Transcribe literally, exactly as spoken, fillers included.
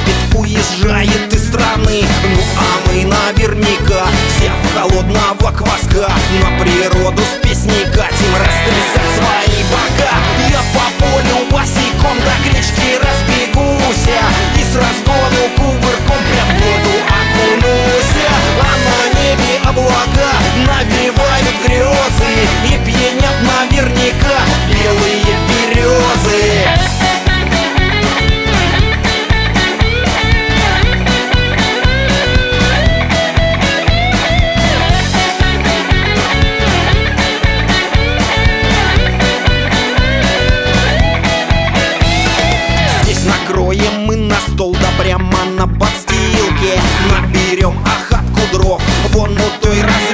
Египет уезжает из страны. Ну а мы наверняка все в холодного кваска на природу с песней катим растрясать свои бока. Я по полю босиком до крички разбегуся и с разгону кувырком прям в воду окунуся. А на небе облака навевают грезы и пьянят наверняка белые березы. Накроем мы на стол, да прямо на подстилке. Наберем охапку дров вон у той раз